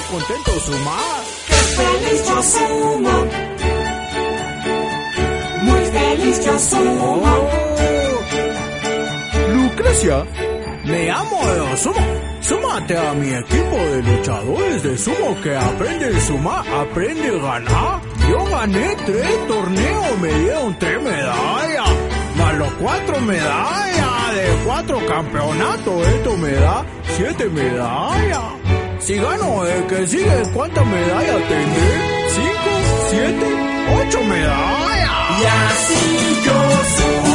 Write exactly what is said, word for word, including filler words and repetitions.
contento sumar. ¡Qué feliz yo sumo! Muy feliz yo sumo. Oh. Lucrecia, me amo de sumo. Súmate a mi equipo de luchadores de sumo que aprende a sumar, aprende a ganar. Yo gané tres torneos, me dieron tres medallas, más los cuatro medallas de cuatro campeonatos. Esto me da siete medallas. Si gano el que sigue, ¿cuántas medallas tendré? ¿Cinco? ¿Siete? ¿Ocho medallas? Y así yo sumo.